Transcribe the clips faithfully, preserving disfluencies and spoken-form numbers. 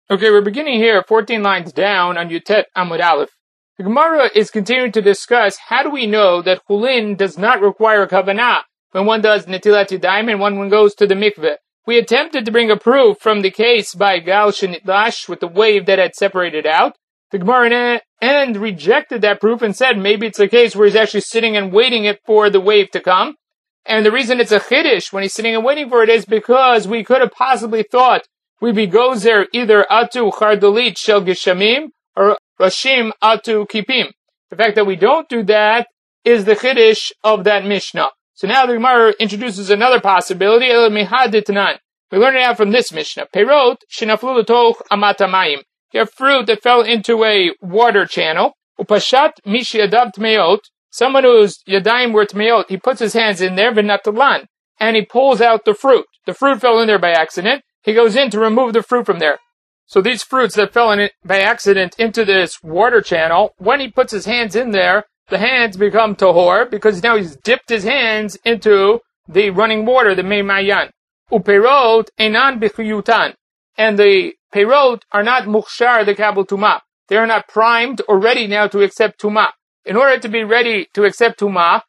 Okay, we're beginning here fourteen lines down on Yutet Amud Aleph. The Gemara is continuing to discuss how do we know that Chulin does not require kavanah when one does Netilat Yadayim and when one goes to the mikveh. We attempted to bring a proof from the case by Gal Shenitlash with the wave that had separated out. The Gemara in end rejected that proof and said maybe it's a case where he's actually sitting and waiting it for the wave to come. And the reason it's a chiddush when he's sitting and waiting for it is because we could have possibly thought we be gozer either atu chardolit shel geshamim or rashim atu kipim. The fact that we don't do that is the chiddush of that Mishnah. So now the Gemara introduces another possibility. El mihaditnan. We learn it out from this Mishnah. Perot shenaflu l'toch amat hamayim. You have fruit that fell into a water channel. Upashat mishi yadav tmeot. Someone whose yadayim were tmeot, he puts his hands in there, v'natalan, and he pulls out the fruit. The fruit fell in there by accident. He goes in to remove the fruit from there. So these fruits that fell in it by accident into this water channel, when he puts his hands in there, the hands become tahor because now he's dipped his hands into the running water, the mei mayan. Uperot enan b'chiyutan. And the perot are not mukhshar the kabel tumah. They are not primed or ready now to accept tumah. In order to be ready to accept tumah,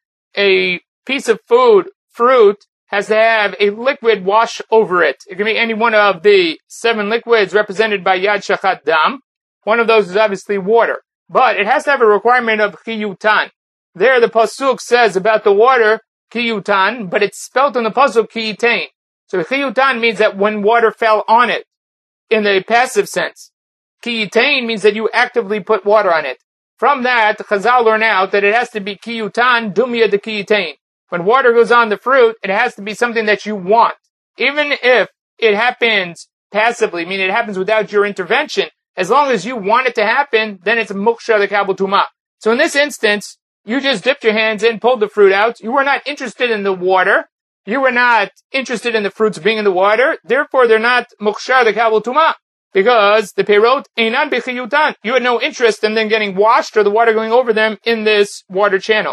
a piece of food, fruit, has to have a liquid wash over it. It can be any one of the seven liquids represented by Yad Shachat Dam. One of those is obviously water. But it has to have a requirement of chiyutan. There the pasuk says about the water, chiyutan, but it's spelt in the pasuk chiyitain. So chiyutan means that when water fell on it, in the passive sense. Chiyitain means that you actively put water on it. From that, Chazal learn out that it has to be chiyutan dumya de chiyitain. When water goes on the fruit, it has to be something that you want. Even if it happens passively, meaning it happens without your intervention, as long as you want it to happen, then it's muksha the kabel tumah. So in this instance, you just dipped your hands in, pulled the fruit out. You were not interested in the water. You were not interested in the fruits being in the water. Therefore, they're not muksha the kabel tumah. Because the perot einan b'chiyutan. You had no interest in them getting washed or the water going over them in this water channel.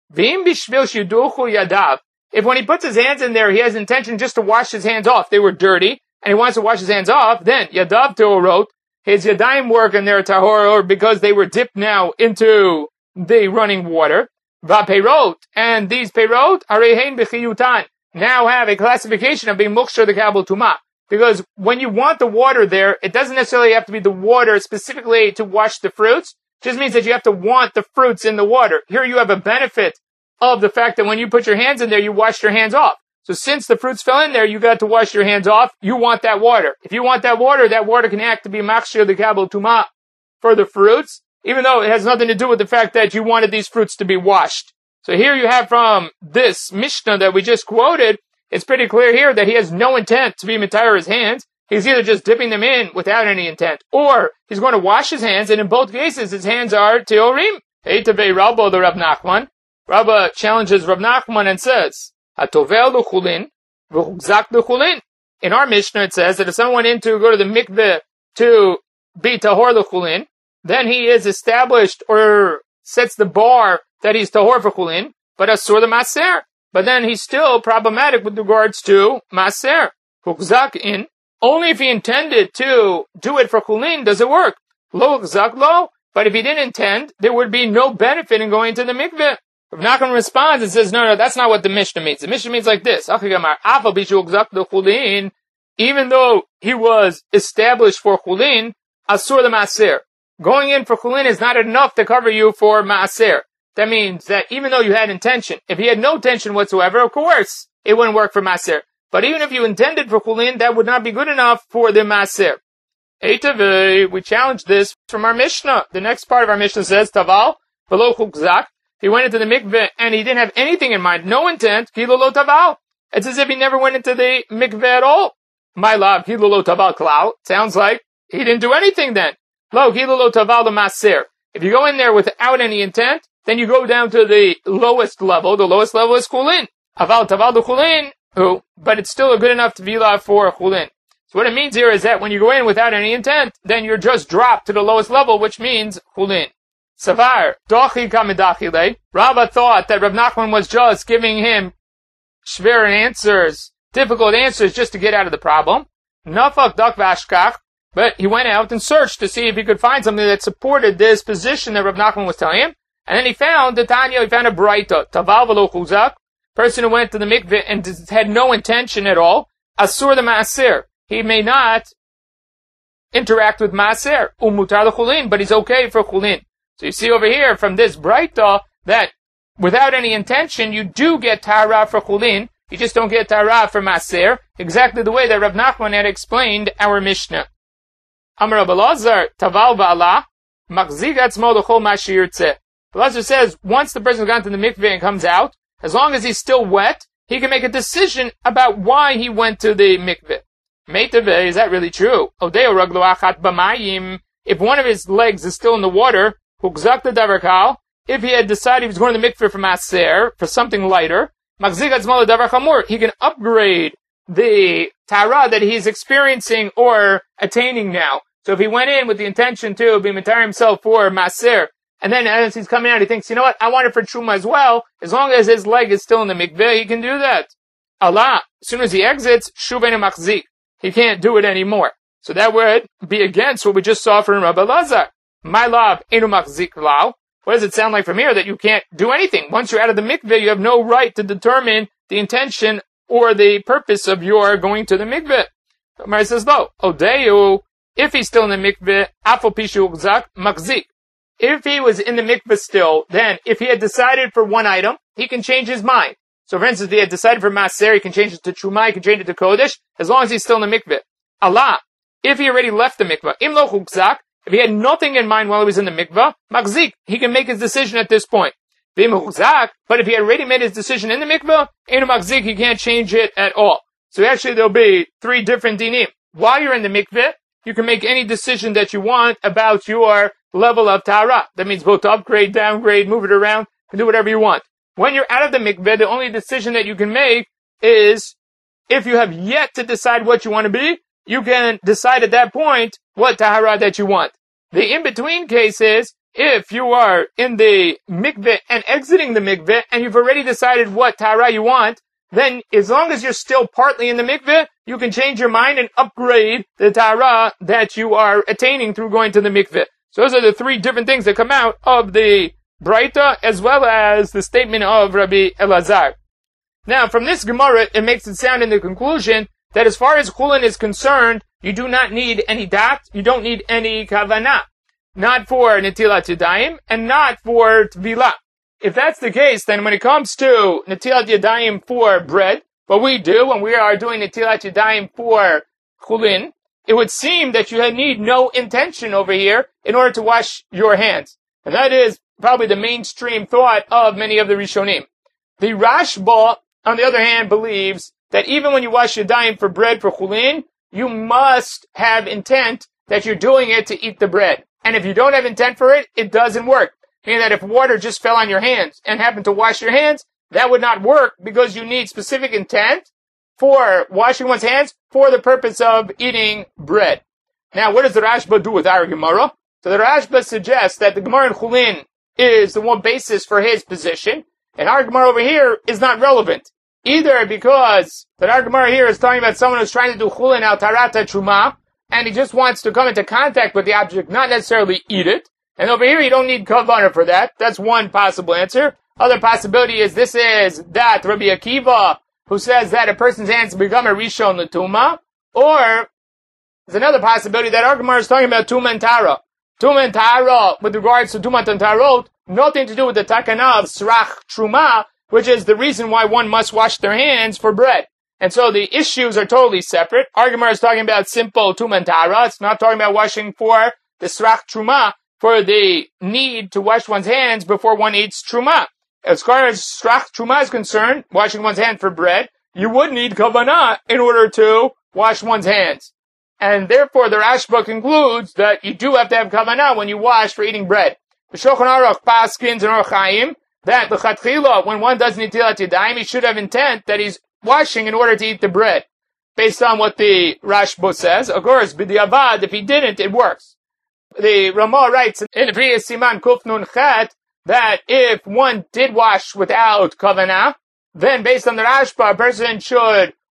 If when he puts his hands in there, he has intention just to wash his hands off, they were dirty, and he wants to wash his hands off, then yadav teorot, his yadayim work in their tahor, or because they were dipped now into the running water. Vaperot, and these perot arehein b'chiyutan, now have a classification of being mukshar the kabel tumah. Because when you want the water there, it doesn't necessarily have to be the water specifically to wash the fruits. It just means that you have to want the fruits in the water. Here you have a benefit of the fact that when you put your hands in there, you wash your hands off. So since the fruits fell in there, you got to wash your hands off. You want that water. If you want that water, that water can act to be machshir the kabel tumah for the fruits, even though it has nothing to do with the fact that you wanted these fruits to be washed. So here you have from this Mishnah that we just quoted, it's pretty clear here that he has no intent to be mitayar his hands. He's either just dipping them in without any intent, or he's going to wash his hands, and in both cases, his hands are teorim. Eitavei Rabba, the Rav Nachman. Rabba challenges Rav Nachman and says, Hatovel l'chulin, v'chugzak l'chulin. In our Mishnah, it says that if someone went in to go to the mikveh to be tahor l'chulin, then he is established or sets the bar that he's tahor for chulin, but asur the maser. But then he's still problematic with regards to maser. Chugzak in. Only if he intended to do it for chulin does it work. Lo chzak lo. But if he didn't intend, there would be no benefit in going to the mikveh. Rav Nachman responds and says, no, no, that's not what the Mishnah means. The Mishnah means like this. Even though he was established for chulin, asur the maser. Going in for chulin is not enough to cover you for maser. That means that even though you had intention, if he had no intention whatsoever, of course, it wouldn't work for maser. But even if you intended for chulin, that would not be good enough for the maser. Eitavei, we challenge this from our Mishnah. The next part of our Mishnah says, Taval, v'lo chugzak. He went into the mikveh and he didn't have anything in mind, no intent, kilo lo taval. It's as if he never went into the mikveh at all. My love, kilo lo taval klal. Sounds like he didn't do anything then. Lo, kilo lo taval the maser. If you go in there without any intent, then you go down to the lowest level. The lowest level is chulin. Aval taval the chulin. Who, but it's still good enough to be allowed for chulin. So what it means here is that when you go in without any intent, then you're just dropped to the lowest level, which means chulin. Savar, dochi kamidachile. Rabba thought that Rav Nachman was just giving him shver answers, difficult answers just to get out of the problem. Nafak dak vashkach. But he went out and searched to see if he could find something that supported this position that Rav Nachman was telling him. And then he found the Tanya, he found a Braita, Taval v'lo chuzak, person who went to the mikveh and had no intention at all, Asur the Maaser. He may not interact with Maaser, umutar the chulin, but he's okay for chulin. So you see over here from this Braita that without any intention, you do get Tahara for chulin, you just don't get Tahara for Maaser, exactly the way that Rav Nachman had explained our Mishnah. Amar Rabbi Elazar, Taval v'ala, machzik atzmo l'chol ma sheyirtzeh. Elazar says, once the person's gone to the mikveh and comes out, as long as he's still wet, he can make a decision about why he went to the mikveh. Meitave, is that really true? Odeo raglo achat b'mayim. If one of his legs is still in the water, hukzak the davar kal. If he had decided he was going to the mikveh for maaser, for something lighter, machzik atzmo l'davar chamur, he can upgrade the tara that he's experiencing or attaining now. So if he went in with the intention to be matar himself for maaser, and then as he's coming out, he thinks, you know what, I want it for truma as well. As long as his leg is still in the mikveh, he can do that. Allah, as soon as he exits, shuvenu machzik. He can't do it anymore. So that would be against what we just saw from Rabbi Elazar. My love, enu machzik lao. What does it sound like from here? That you can't do anything. Once you're out of the mikveh, you have no right to determine the intention or the purpose of your going to the mikveh. Mari says, no. Odeu, if he's still in the mikveh, afal pishu ukzak, machzik. If he was in the mikveh still, then if he had decided for one item, he can change his mind. So for instance, if he had decided for maaser, he can change it to truma, he can change it to kodesh, as long as he's still in the mikveh. Allah, if he already left the mikveh, im lo chukzak, if he had nothing in mind while he was in the mikveh, machzik, he can make his decision at this point. V'im chukzak, but if he had already made his decision in the mikveh, enu machzik, he can't change it at all. So actually there'll be three different dinim. While you're in the mikveh, you can make any decision that you want about your level of tahara. That means both upgrade, downgrade, move it around, you can do whatever you want. When you're out of the mikveh, the only decision that you can make is, if you have yet to decide what you want to be, you can decide at that point what tahara that you want. The in-between case is, if you are in the mikveh and exiting the mikveh, and you've already decided what tahara you want, then as long as you're still partly in the mikveh, you can change your mind and upgrade the tahara that you are attaining through going to the mikveh. So those are the three different things that come out of the Braita, as well as the statement of Rabbi Elazar. Now, from this Gemara, it makes it sound in the conclusion that as far as chulin is concerned, you do not need any dat, you don't need any kavanah. Not for netilat yadayim, and not for tvila. If that's the case, then when it comes to netilat yadayim for bread, what we do when we are doing netilat yadayim for chulin, it would seem that you need no intention over here in order to wash your hands. And that is probably the mainstream thought of many of the Rishonim. The Rashba, on the other hand, believes that even when you wash yadayim for bread for chulin, you must have intent that you're doing it to eat the bread. And if you don't have intent for it, it doesn't work. Meaning that if water just fell on your hands and happened to wash your hands, that would not work because you need specific intent for washing one's hands for the purpose of eating bread. Now, what does the Rashba do with our Gemara? So the Rashba suggests that the Gemara in chulin is the one basis for his position, and our Gemara over here is not relevant. Either because that our Gemara here is talking about someone who's trying to do chulin al tarata truma, and he just wants to come into contact with the object, not necessarily eat it. And over here, you don't need kavanah for that. That's one possible answer. Other possibility is this is that Rabbi Akiva, who says that a person's hands become a rishon l'tuma, or there's another possibility that our Gemara is talking about tuma and tara. Tuma and tara, with regards to tuma and tarot, nothing to do with the takana of srach truma, which is the reason why one must wash their hands for bread. And so the issues are totally separate. Our Gemara is talking about simple tuma and tara. It's not talking about washing for the srach truma, for the need to wash one's hands before one eats truma. As far as srach truma is concerned, washing one's hand for bread, you would need kavanah in order to wash one's hands. And therefore, the Rashba concludes that you do have to have kavanah when you wash for eating bread. The Shulchan Aruch paskins and Orach Chaim that the l'chatchila, when one does netilat yadayim, he should have intent that he's washing in order to eat the bread, based on what the Rashba says. Of course, b'diavad, if he didn't, it works. The Ramah writes in the previous Siman Kuf Nun Chet that if one did wash without kavanah, then based on the Rashba, a person should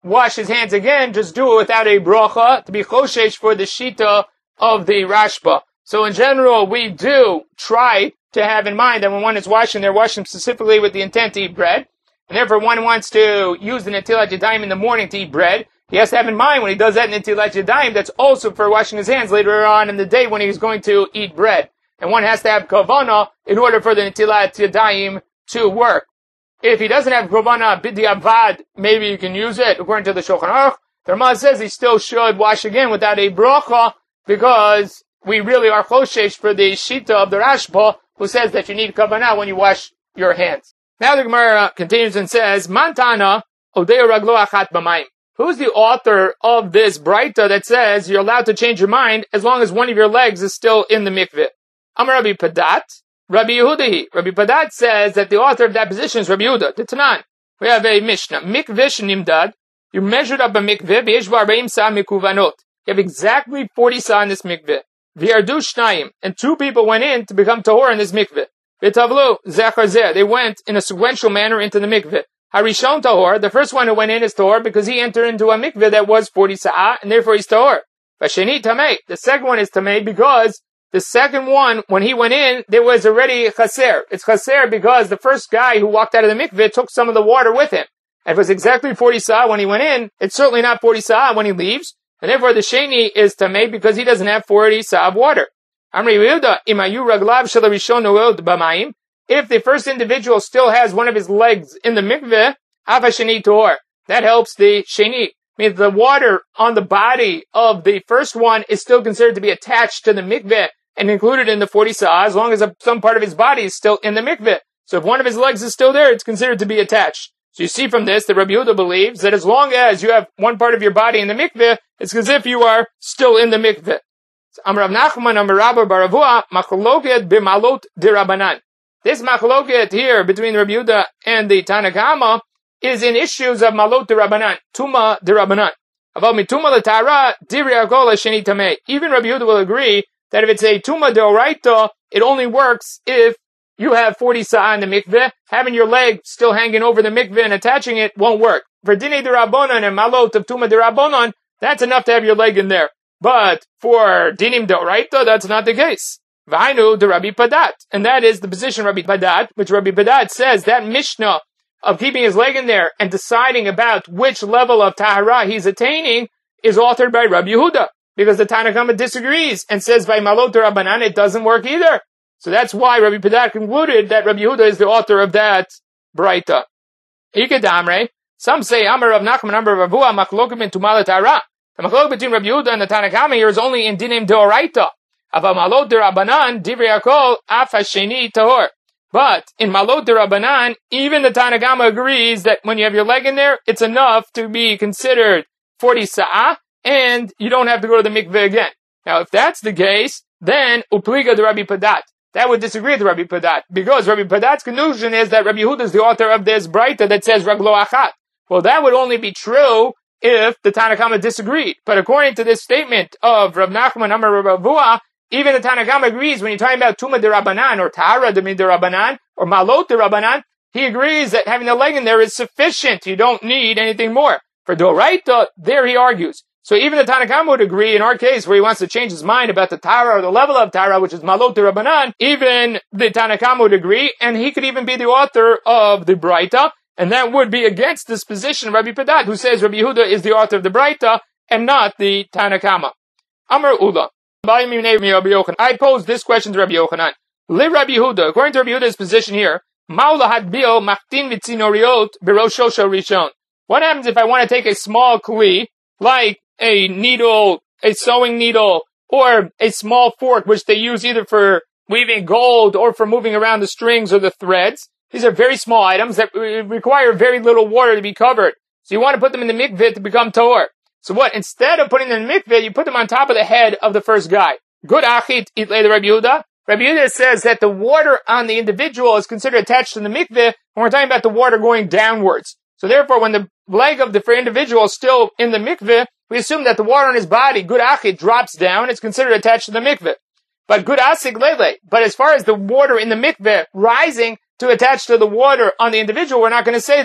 wash his hands again, just do it without a bracha, to be choshesh for the shita of the Rashba. So in general, we do try to have in mind that when one is washing, they're washing specifically with the intent to eat bread. And therefore, one wants to use the Netilat Yadayim in the morning to eat bread. He has to have in mind when he does that Netilat Yadayim, that's also for washing his hands later on in the day when he's going to eat bread. And one has to have kavanah in order for the Netilat Yadayim to work. If he doesn't have kavanah b'diavad, maybe you can use it. According to the Shulchan Aruch, the Ramah says he still should wash again without a bracha, because we really are choshesh for the shita of the Rashba, who says that you need kavanah when you wash your hands. Now the Gemara continues and says, Mantana odeo raglo achat b'mayim. Who's the author of this braita that says you're allowed to change your mind as long as one of your legs is still in the mikveh? Amar Rabbi Padat, Rabbi Yehudahi. Rabbi Padat says that the author of that position is Rabbi Yehuda. The Tanan. We have a Mishnah. Mikveh shenimdad. You measured up a mikveh. V'yesh bo arba'im sa mikuvanot. You have exactly forty sa in this mikveh. V'yardu shnayim. And two people went in to become tahor in this mikveh. V'tavlu zechar zeh. They went in a sequential manner into the mikveh. Harishon tahor. The first one who went in is tahor because he entered into a mikveh that was forty sa'ah, and therefore he's tahor. V'sheni tamei. The second one is tamei because the second one, when he went in, there was already chaser. It's chaser because the first guy who walked out of the mikveh took some of the water with him. If it was exactly forty sa'ah when he went in, it's certainly not forty sa'ah when he leaves. And therefore the sheni is tamei because he doesn't have forty sa'ah of water. Amri Yehuda, imayu raglav shel harishon noel b'mayim. If the first individual still has one of his legs in the mikveh, af hasheni tahor. That helps the sheni. Means the water on the body of the first one is still considered to be attached to the mikveh and included in the forty sa'ah, as long as a, some part of his body is still in the mikveh. So if one of his legs is still there, it's considered to be attached. So you see from this that Rabbi Yehuda believes that as long as you have one part of your body in the mikveh, it's as if you are still in the mikveh. Amar Rav Nachman, Amar Rabba bar Avua, machloket b'malot dirabanan. This machloket here between Rabbi Yehuda and the Tanna Kama is in issues of malot dirabanan, tuma dirabanan. Aval mituma l'tara divri hakol hasheni tamei. Even Rabbi Yehuda will agree that if it's a tuma deoraita, it only works if you have forty sa'ah in the mikveh. Having your leg still hanging over the mikveh and attaching it won't work. For dinei derabonon and malot of tuma derabonon, that's enough to have your leg in there. But for dinim deoraita, that's not the case. V'hainu de Rabbi Padat. And that is the position of Rabbi Padat, which Rabbi Padat says that Mishnah of keeping his leg in there and deciding about which level of tahara he's attaining is authored by Rabbi Yehuda. Because the Tanna Kama disagrees and says by Malot Rabbanan it doesn't work either. So that's why Rabbi Padat concluded that Rabbi Yehuda is the author of that braita. Ikedamre. Some say Amar Rav Nachman Amar Rav Avua machloket ben tumah l'tahara. The machlok between Rabbi Yehuda and the Tanna Kama here is only in dinim deoraita. Ava Malot Rabbanan divrei hakol af hasheni tahor. But in Malot Rabbanan, even the Tanna Kama agrees that when you have your leg in there, it's enough to be considered forty sa'ah. And you don't have to go to the mikveh again. Now, if that's the case, then upliga de Rabbi Padat. That would disagree with Rabbi Padat, because Rabbi Padat's conclusion is that Rabbi Yehuda is the author of this braita that says raglo achat. Well, that would only be true if the Tanna Kama disagreed. But according to this statement of Rav Nachman Amar Rav Avua, even the Tanna Kama agrees when you're talking about tuma de Rabbanan or tahara de Rabbanan or malot de Rabbanan, he agrees that having the leg in there is sufficient. You don't need anything more. For doraita, there he argues. So even the Tanna Kama would agree in our case where he wants to change his mind about the Tara or the level of Tara, which is Malot Rabbanan, even the Tanna Kama would agree, and he could even be the author of the Braita, and that would be against this position of Rabbi Padat, who says Rabbi Yehuda is the author of the Braita and not the Tanna Kama. Amar Ula. I pose this question to Rabbi Yochanan. Le Rabbi Yehuda, according to Rabbi Yehuda's position here, Maula hadbil machtin vitzinoriot beroshosha rishon. What happens if I want to take a small kli, like a needle, a sewing needle, or a small fork, which they use either for weaving gold or for moving around the strings or the threads? These are very small items that require very little water to be covered. So you want to put them in the mikveh to become tahor. So what? Instead of putting them in the mikveh, you put them on top of the head of the first guy. Good achit it later Rabbi Yehuda. Rabbi Yehuda says that the water on the individual is considered attached to the mikveh when we're talking about the water going downwards. So therefore, when the leg of the individual is still in the mikveh, we assume that the water on his body, good achit, drops down. It's considered attached to the mikveh. But good asik lele. But as far as the water in the mikveh rising to attach to the water on the individual, we're not going to say that.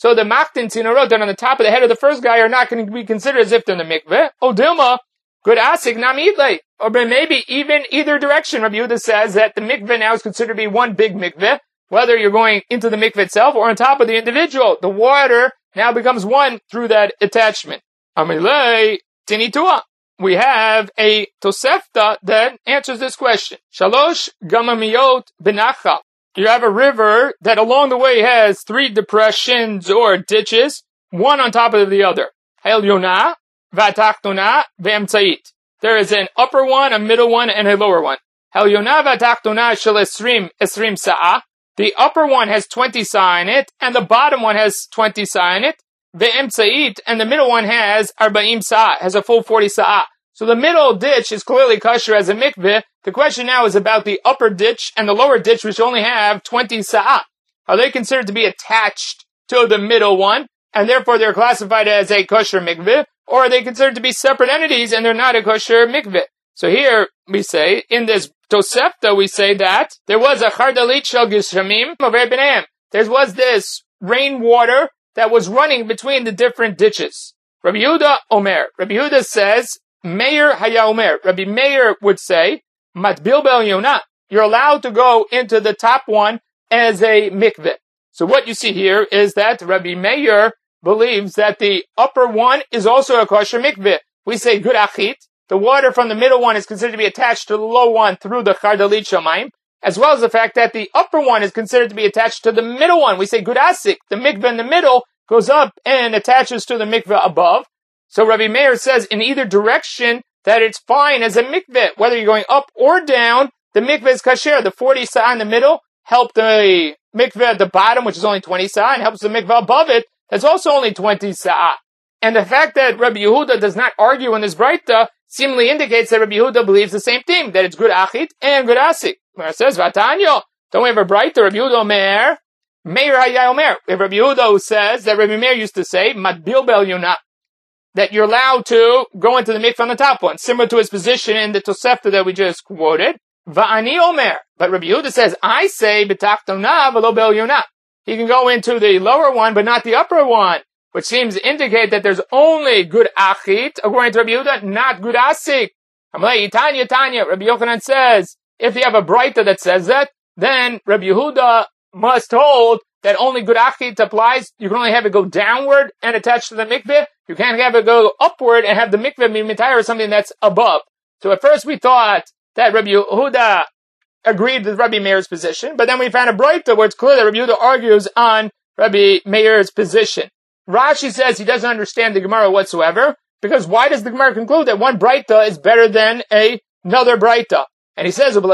So the Machtin Tzinarot that on the top of the head of the first guy are not going to be considered as if they're in the mikveh. Oh, Dilma, good asik, namidle. Or maybe even either direction. Rabbi Yehuda says that the mikveh now is considered to be one big mikveh, whether you're going into the mikveh itself or on top of the individual. The water now becomes one through that attachment. Amilei tinitua. We have a Tosefta that answers this question. Shalosh gamamiyot benachal. You have a river that along the way has three depressions or ditches, one on top of the other. Helyona, vatachtona, ve'emtzait. There is an upper one, a middle one, and a lower one. Helyona vatachtona shel esrim, esrim sa'ah. The upper one has twenty sa in it, and the bottom one has twenty sa in it. Ve'emtzait, and the middle one has arba'im sa'ah, has a full forty sa'ah. So the middle ditch is clearly kosher as a mikveh. The question now is about the upper ditch and the lower ditch, which only have twenty sa'ah. Are they considered to be attached to the middle one, and therefore they're classified as a kosher mikveh? Or are they considered to be separate entities and they're not a kosher mikveh? So here we say, in this Tosefta, we say that there was a chardalit shel gishamim over b'neim. There was this rainwater that was running between the different ditches. Rabbi Yehuda Omer. Rabbi Yehuda says, Meir Haya Omer. Rabbi Meir would say, Matbil Bel Yonah. You're allowed to go into the top one as a mikveh. So what you see here is that Rabbi Meir believes that the upper one is also a kosher mikveh. We say good achit. The water from the middle one is considered to be attached to the low one through the chardalit shamayim, as well as the fact that the upper one is considered to be attached to the middle one. We say good asik. The mikveh in the middle goes up and attaches to the mikveh above. So Rabbi Meir says in either direction that it's fine as a mikveh. Whether you're going up or down, the mikveh is kasher. The forty sa'ah in the middle help the mikveh at the bottom, which is only twenty sa'ah, and helps the mikveh above it, that's also only twenty sa'ah. And the fact that Rabbi Yehuda does not argue in this breita seemingly indicates that Rabbi Yehuda believes the same thing, that it's good achit and good asik. It says, Vatanyo, don't we have a breita? Rabbi Yehuda Omer, Meir Haya Omer. If Rabbi Yehuda says that Rabbi Meir used to say, Matbil Bel Yonah, that you're allowed to go into the mikveh on the top one, similar to his position in the Tosefta that we just quoted. Va'ani Omer. But Rabbi Yehuda says, I say, B'tachtona v'lo Bel Yonah. He can go into the lower one, but not the upper one, which seems to indicate that there's only good achit, according to Rabbi Yehuda, not good asik. Amalei Tanya Tanya. Rabbi Yochanan says, if you have a breita that says that, then Rabbi Yehuda must hold that only good achit applies. You can only have it go downward and attach to the mikveh. You can't have it go upward and have the mikveh be mitayr or something that's above. So at first we thought that Rabbi Yehuda agreed with Rabbi Meir's position, but then we found a breita where it's clear that Rabbi Yehuda argues on Rabbi Meir's position. Rashi says he doesn't understand the Gemara whatsoever, because why does the Gemara conclude that one breita is better than a, another breita? And he says,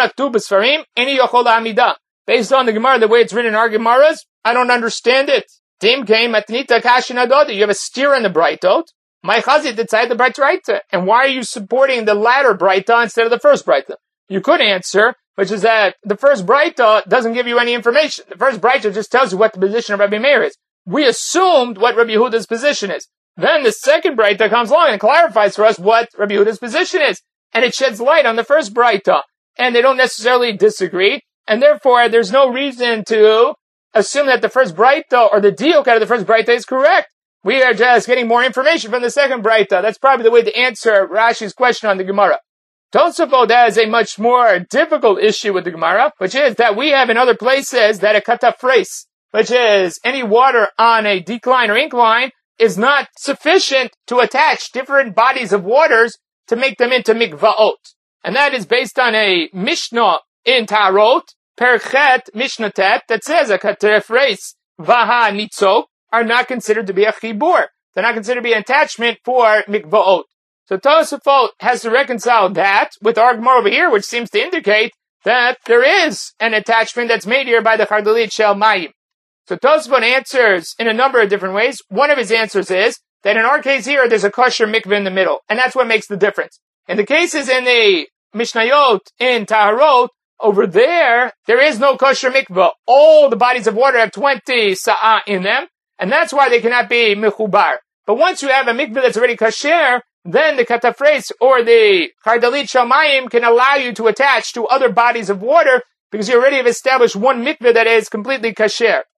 based on the Gemara, the way it's written in our Gemaras, I don't understand it. Tim came at Nita Kashinadod. You have a steer in the Brightot. My chazit decided the Brightot. And why are you supporting the latter Brighta instead of the first Brighta? You could answer, which is that the first Brighta doesn't give you any information. The first Brighta just tells you what the position of Rabbi Meir is. We assumed what Rabbi Yehuda's position is. Then the second Brighta comes along and clarifies for us what Rabbi Yehuda's position is. And it sheds light on the first Brighta. And they don't necessarily disagree. And therefore, there's no reason to assume that the first Breita or the diuk out of the first Breita is correct. We are just getting more information from the second Breita. That's probably the way to answer Rashi's question on the Gemara. Tosafot has a much more difficult issue with the Gemara, which is that we have in other places that a katafres, which is any water on a decline or incline, is not sufficient to attach different bodies of waters to make them into mikvaot. And that is based on a Mishnah in Tarot, Perchet Mishnah Tet, that says a katafres vaha nitzok are not considered to be a chibur. They're not considered to be an attachment for mikvaot. So Tosafot has to reconcile that with our Gemara over here, which seems to indicate that there is an attachment that's made here by the chardalit shel mayim. So Tosafot answers in a number of different ways. One of his answers is that in our case here, there's a kosher mikveh in the middle, and that's what makes the difference. In the cases in the Mishnayot in Taharot, over there, there is no kosher mikveh. All the bodies of water have twenty sa'ah in them, and that's why they cannot be mechubar. But once you have a mikveh that's already kosher, then the katafres or the chardalit shel mayim can allow you to attach to other bodies of water because you already have established one mikveh that is completely kasher.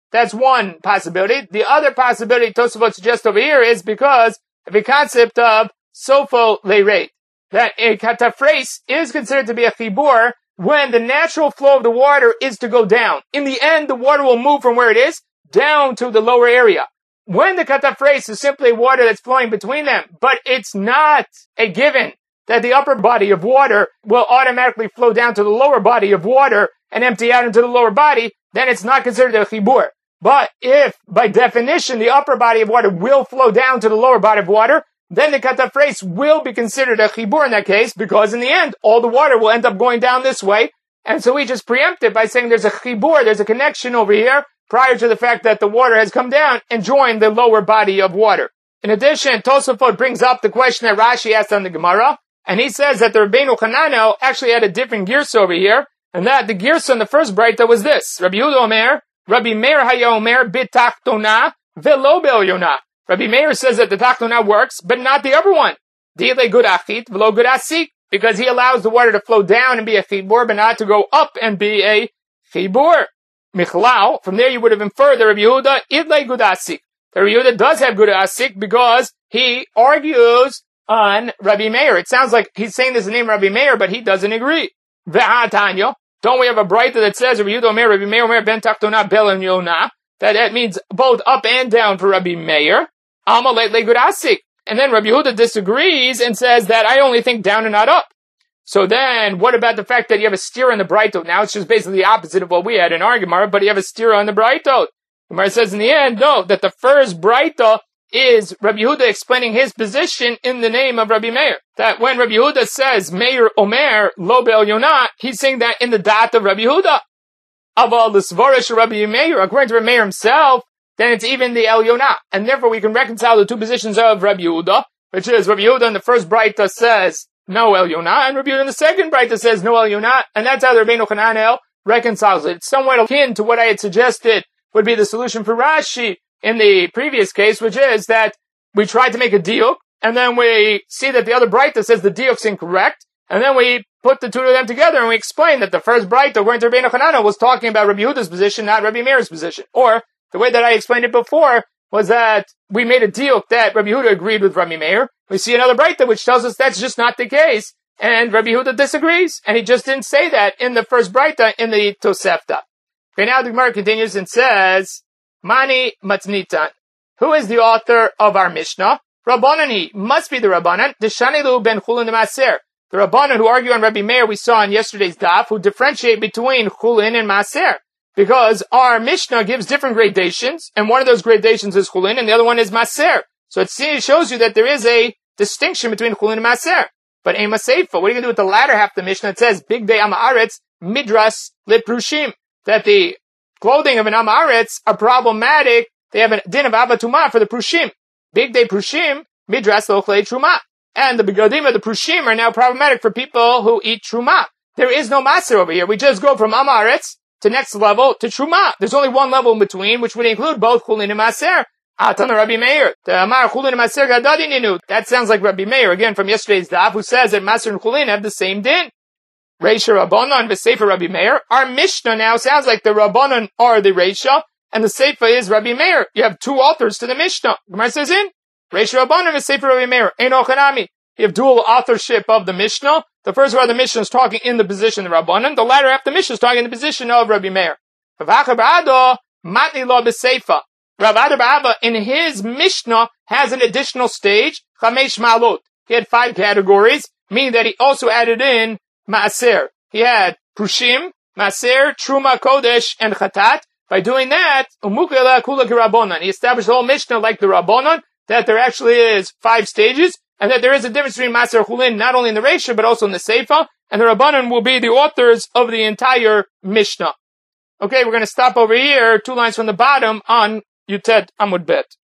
That's one possibility. The other possibility Tosafot suggests over here is because of the concept of sofo leireit, that a katafres is considered to be a chibur when the natural flow of the water is to go down. In the end, the water will move from where it is down to the lower area. When the katafres is simply water that's flowing between them, but it's not a given that the upper body of water will automatically flow down to the lower body of water and empty out into the lower body, then it's not considered a chibur. But if, by definition, the upper body of water will flow down to the lower body of water, then the katafres will be considered a chibur in that case, because in the end, all the water will end up going down this way. And so we just preempt it by saying there's a chibur, there's a connection over here, prior to the fact that the water has come down and joined the lower body of water. In addition, Tosafot brings up the question that Rashi asked on the Gemara, and he says that the Rabbeinu Hananel actually had a different girsa over here, and that the girsa in the first Braita was this: Rabbi Yehuda Omer, Rabbi Meir Haya Omer bitachtona velo belyona. Rabbi Meir says that the tachtona works, but not the upper one. Dile good achit velo good asik, because he allows the water to flow down and be a chibur, but not to go up and be a chibur. Michlau, from there you would have inferred that Rabbi Yehuda idle good asik. The Rabbi Yehuda does have good asik because he argues on Rabbi Meir. It sounds like he's saying this in the name of Rabbi Meir, but he doesn't agree. Ve'atanya, don't we have a Braita that says Rabbi Yehuda Omer, Rabbi Meir Omer ben tachtona bel yona, that that means both up and down for Rabbi Meir. Amalei legud asik. And then Rabbi Yehuda disagrees and says that I only think down and not up. So then, what about the fact that you have a steer on the Braito? Now it's just basically the opposite of what we had in our Gemara, but you have a steer on the Braito. Gemara says in the end, no, that the first Braito is Rabbi Yehuda explaining his position in the name of Rabbi Meir. That when Rabbi Yehuda says Meir Omer lo belyona, he's saying that in the dot of Rabbi Yehuda. Aval l'svarish Rabbi Meir, according to Rabbi Meir himself, then it's even the Elyona. And therefore we can reconcile the two positions of Rabbi Yehuda, which is Rabbi Yehuda in the first Braita says no Elyona, and Rabbi Yehuda in the second Braita says no Elyona, and that's how the Rabbeinu Hananel reconciles it. It's somewhat akin to what I had suggested would be the solution for Rashi in the previous case, which is that we tried to make a diuk, and then we see that the other Braita says the diuk's incorrect, and then we put the two of them together and we explain that the first Braita, according to Rabbeinu Hananel, was talking about Rabbi Yehuda's position, not Rabbi Meir's position. Or, the way that I explained it before was that we made a diuk that Rabbi Yehuda agreed with Rabbi Meir. We see another Braita which tells us that's just not the case, and Rabbi Yehuda disagrees, and he just didn't say that in the first Braita in the Tosefta. Okay, now the Gemara continues and says, Mani Matnitan. Who is the author of our Mishnah? Rabbanani must be the Rabbanan. Deshanilu ben Chulin Maser. The Rabbanan who argue on Rabbi Meir we saw in yesterday's daf, who differentiate between Chulin and Maser. Because our Mishnah gives different gradations, and one of those gradations is Chulin, and the other one is Maser. So it shows you that there is a distinction between Chulin and Maser. But Ema Seifa, what are you going to do with the latter half of the Mishnah? It says, Big Day Amaretz Midras Leprushim. That the clothing of an Amaretz are problematic. They have a din of Abatuma for the Prushim. Big Day Prushim, Midras Lochle Truma. And the Begadim of the Prushim are now problematic for people who eat Truma. There is no Maser over here. We just go from Amaretz to next level to Truma. There's only one level in between, which would include both Chulin and Maser. Atana Rabbi Meir. The Amar Chulin and Maser Gadadininu. That sounds like Rabbi Meir, again from yesterday's daf, who says that Maser and Chulin have the same din. Reisha Rabbanon v'Sefer Rabbi Meir. Our Mishnah now sounds like the Rabbanon are the Reisha, and the Sefer is Rabbi Meir. You have two authors to the Mishnah. Gemara says in, Reisha Rabbanon v'Sefer Rabbi Meir. Eino Chanami. You have dual authorship of the Mishnah. The first part of the Mishnah is talking in the position of Rabbanon. The latter half of the Mishnah is talking in the position of Rabbi Meir. Rav Ada Ba'aba, in his Mishnah, has an additional stage, Chamesh Ma'alot. He had five categories, meaning that he also added in Ma'aser. He had Prushim, Ma'aser, Truma, Kodesh, and Chatat. By doing that, Umukela Kula Rabbanon. He established the whole Mishnah like the Rabbanon, that there actually is five stages, and that there is a difference between Maser Chulin, not only in the Reisha, but also in the Seifa, and the Rabbanon will be the authors of the entire Mishnah. Okay, we're going to stop over here, two lines from the bottom on Yutet Amud Bet.